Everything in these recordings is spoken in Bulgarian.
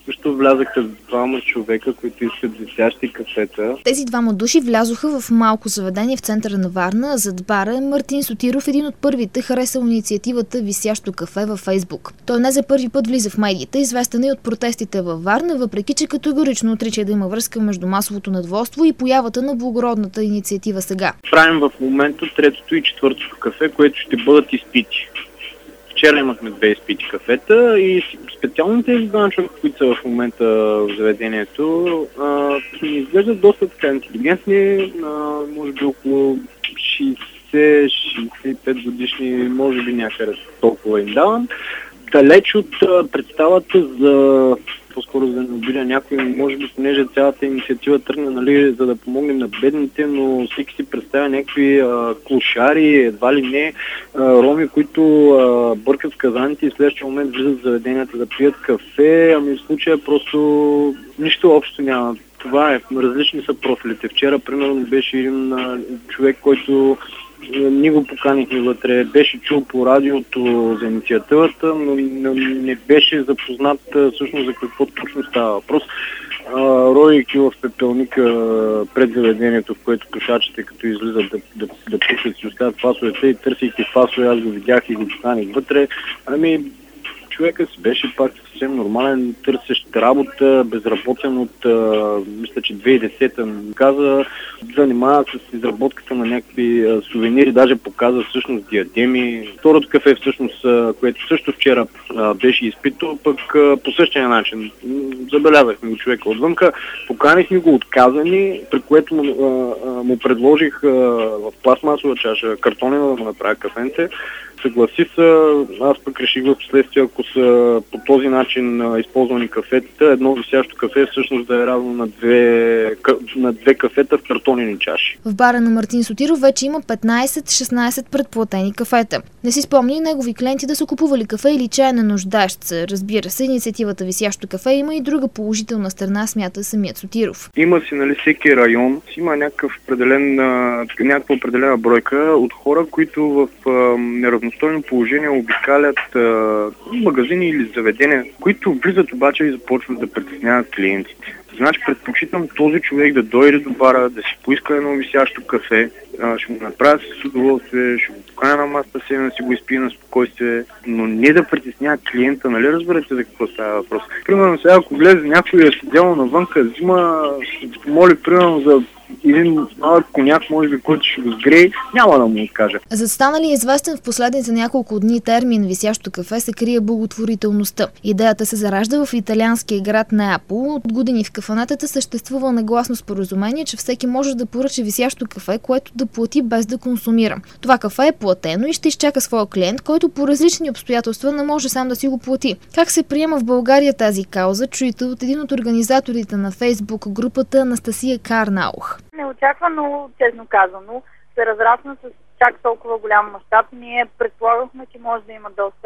Също влязаха двама човека, които искат висящи кафета. Тези двама души влязоха в малко заведение в центъра на Варна. Зад бара е Мартин Сотиров, един от първите, харесал инициативата Висящо кафе във Фейсбук. Той не за първи път влиза в медиите, известен и от протестите във Варна, въпреки че категорично отрича да има връзка между масовото недоволство и появата на благородната инициатива сега. Правим в момента третото и четвъртото кафе, което ще бъдат изпити. Вчера имахме 2 изпити кафета и специално тези двама човека, които са в момента в заведението, ми изглеждат доста така интелигентни, може би около 60-65 годишни, може би някъде толкова им давам. Далеч от представата за по-скоро за да не обидя някой, може би понеже цялата инициатива тръгна, нали, за да помогнем на бедните, но всеки си представя някакви клошари, едва ли не роми, които бъркат в казаните и в следващия момент влизат в заведенията да пият кафе, ами в случая просто нищо общо няма. Това е, различни са профилите. Вчера, примерно, беше един човек, който ние го поканихме вътре, беше чул по радиото за инициативата, но не беше запознат всъщност за какво точно става въпрос. Ройки в пепелника пред заведението, в което пушачите, като излизат да пушат, си оставят фасовете и търсейки фасове, аз го видях и го поканих вътре. Ами, човека си беше пак съвсем нормален, търсещ работа, безработен от, мисля, че 2010-та каза, занимава с изработката на някакви сувенири, даже показа всъщност диадеми. Второто кафе всъщност, което също вчера беше изпито, пък по същия начин. Забелязахме го човека отвънка, поканихме го отказани, при което му предложих в пластмасова чаша картонена да му направя кафенце. Съгласи се, аз пък реших в последствие, ако са по този начин използвани кафетата, едно висящо кафе всъщност да е равно на две кафета в картонени чаши. В бара на Мартин Сотиров вече има 15-16 предплатени кафета. Не си спомни негови клиенти да са купували кафе или чай на нуждаещ се. Разбира се, инициативата Висящо кафе има и друга положителна страна, смята самият Сотиров. Има си, нали, всеки район има някаква определена бройка от хора, които в неравностойно положение обикалят магазини или заведения, които влизат обаче и започват да притесняват клиентите. Значи предпочитам този човек да дойде до бара, да си поиска едно висящо кафе, ще го направя с удоволствие, ще го поканя на масата си, да си го изпие на спокойствие, но не да притеснява клиента, нали разберете за какво става въпрос. Примерно сега, ако влезе някой е седял навънка, взима, моли примерно за един малък коняк, може би, който ще го сгрее, няма да му откажа. За станали известен в последните няколко дни термин Висящо кафе се крие благотворителността. Идеята се заражда в италианския град Неапол. От години в кафенетата съществува негласно споразумение, че всеки може да поръча висящо кафе, което да плати без да консумира. Това кафе е платено и ще изчака своя клиент, който по различни обстоятелства не може сам да си го плати. Как се приема в България тази кауза, чуйте от един от организаторите на Фейсбук групата Анастасия Карнаух. Неочаквано, честно казано, се разрасна с чак толкова голям мащаб. Ние предполагахме, че може да има доста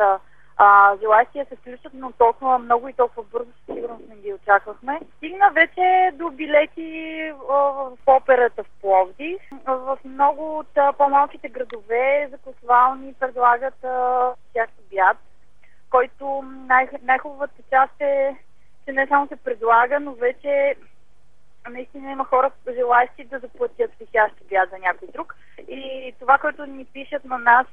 желащи да се включат, но толкова много и толкова бързо със сигурност не ги очаквахме. Стигна вече до билети в операта в Пловдив. В много от по-малките градове закусвални предлагат висящ обяд, който най-хубавата част е, че не само се предлага, но вече наистина има хора, желаещи да заплатят висящ обяд за някой друг. И това, което ни пишат на нас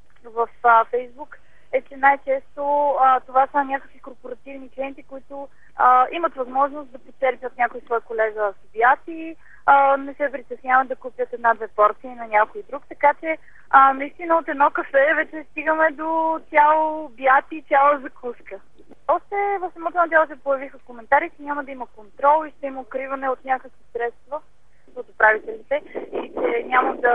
в Фейсбук, е, че най-често това са някакви корпоративни клиенти, които имат възможност да почерпят някой свой колега с обяд и не се притесняват да купят една-две порции на някой друг. Така че наистина от едно кафе вече стигаме до цял обяд и цяла закуска. Още в самото начало се появиха коментари, че няма да има контрол и ще има укриване от някакви средства от управителите и че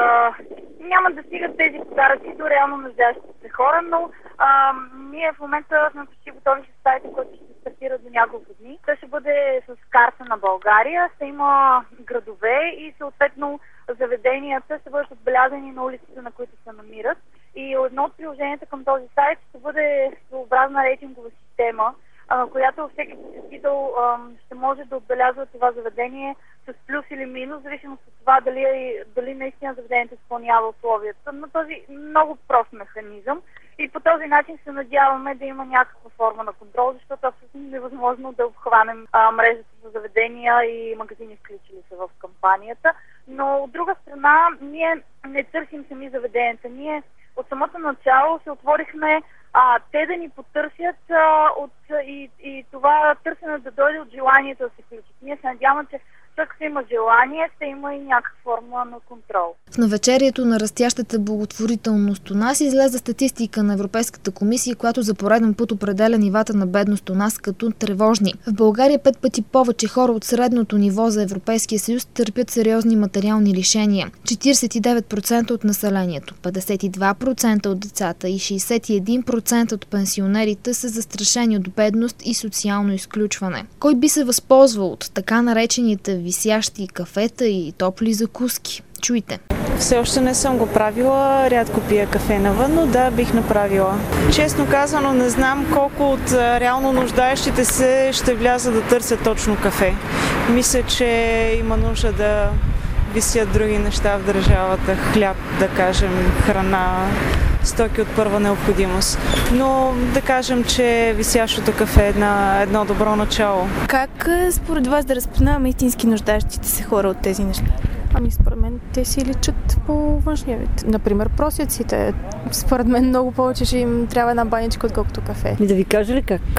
няма да стигат тези подаръци до реално нуждаещите хора, но ние в момента сме почти готови с сайта, който ще стартира до няколко дни. Той ще бъде с карта на България, ще има градове и съответно заведенията ще бъдат отбелязани на улиците, на които се намират. И едно от приложенията към този сайт ще бъде своеобразна рейтингова система, която всеки посетител ще може да отбелязва това заведение с плюс или минус, зависимо от това дали наистина заведението изпълнява условията. Но този много прост механизъм И по този начин се надяваме да има някаква форма на контрол, защото абсолютно невъзможно да обхванем мрежата за заведения и магазини, включили се в кампанията. Но от друга страна, ние не търсим сами заведенията. Ние от самото начало се отворихме те да ни потърсят и това търсене да дойде от желанието да се включат. Ние се надяваме, че ако има желание, ще има и някаква форма на контрол. В навечерието на растящата благотворителност у нас излезе статистика на Европейската комисия, която за пореден път определя нивата на бедност у нас като тревожни. В България 5 пъти повече хора от средното ниво за Европейския съюз търпят сериозни материални лишения. 49% от населението, 52% от децата и 61% от пенсионерите са застрашени от бедност и социално изключване. Кой би се възползвал от така наречените висящи кафета и топли закуски? Чуйте. Все още не съм го правила, рядко пия кафе навън, но да, бих направила. Честно казано, не знам колко от реално нуждаещите се ще вляза да търсят точно кафе. Мисля, че има нужда да висят други неща в държавата, хляб, да кажем, храна, стоки от първа необходимост. Но да кажем, че висящото кафе е едно добро начало. Как според вас да разпознаваме истински нуждаещите се хора от тези неща? Според мен те си личат по външния вид. Например, просяците. Според мен много повече ще им трябва една баничка, отколкото кафе. Да ви кажа ли как?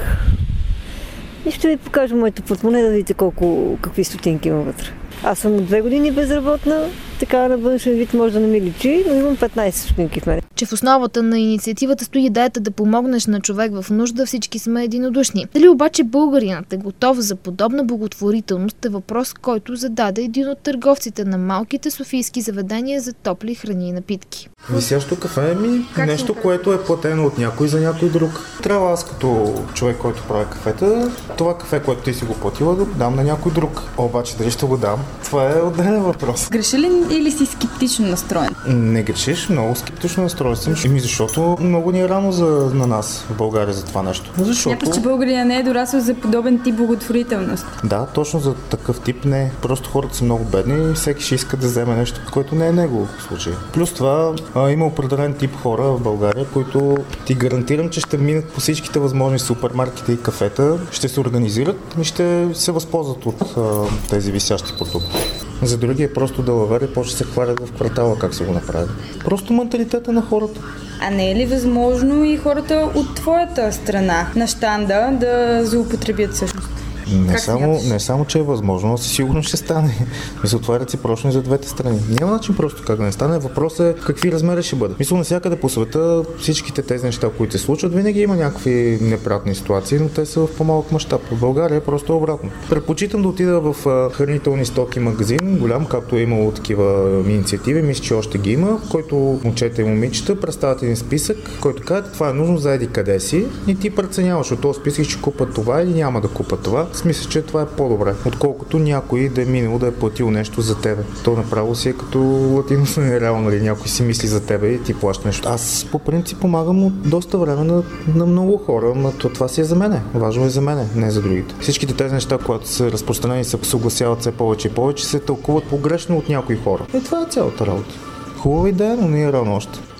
И ще ви покажа моето портмоне, да видите какви стотинки има вътре. Аз съм от 2 години безработна, така на външен вид може да не ми личи, но имам 15 стотинки в мен. Че в основата на инициативата стои идеята да помогнеш на човек в нужда, всички сме единодушни. Дали обаче българинът е готов за подобна благотворителност е въпрос, който зададе един от търговците на малките софийски заведения за топли храни и напитки. Висящо кафе е нещо, което е платено от някой за някой друг. Трябва аз като човек, който прави кафета, това кафе, което ти си го платила, да го дам на някой друг. Обаче дали ще го дам? Това е отделен въпрос. Греши ли или си скептично настроен? Не грешиш, много скептично настроен съм. Защото много ни е рано на нас в България за това нещо. Някак, че българина не е дорасъл за подобен тип благотворителност. Да, точно за такъв тип не. Просто хората са много бедни и всеки ще иска да вземе нещо, което не е него в случая. Плюс това има определен тип хора в България, които ти гарантирам, че ще минат по всичките възможни супермаркети и кафета, ще се организират и ще се възползват от тези висящи продукти. За други е просто да лавери и почва се хвалят в квартала как се го направят. Просто менталитета на хората. А не е ли възможно и хората от твоята страна на щанда да злоупотребят всъщност? Не само, че е възможно, но сигурно ще стане. Мисля, това е реципрочно и за двете страни. Няма начин просто как да не стане. Въпросът е какви размери ще бъде. Мисля, навсякъде по света всичките тези неща, които се случват, винаги има някакви неприятни ситуации, но те са в по-малък мащаб. В България е просто обратно. Предпочитам да отида в хранителни стоки магазин, голям, както е имало такива инициативи, мисля, че още ги има, в който момчета и момичета представят един списък, който казва, това е нужно за еди къде си и ти преценяваш от този списък, ще купат това или няма да купат това. Мисля, че това е по-добре, отколкото някой да е минал да е платил нещо за тебе. То направо си е като латиносно нереално, нали? Някой си мисли за тебе и ти плаща нещо. Аз по принцип помагам от доста време на много хора, но това си е за мене. Важно е за мене, не за другите. Всичките тези неща, които са разпространени и се съгласяват все повече и повече, се тълкуват погрешно от някои хора. И това е цялата работа. Хубава идея, но не е рано още.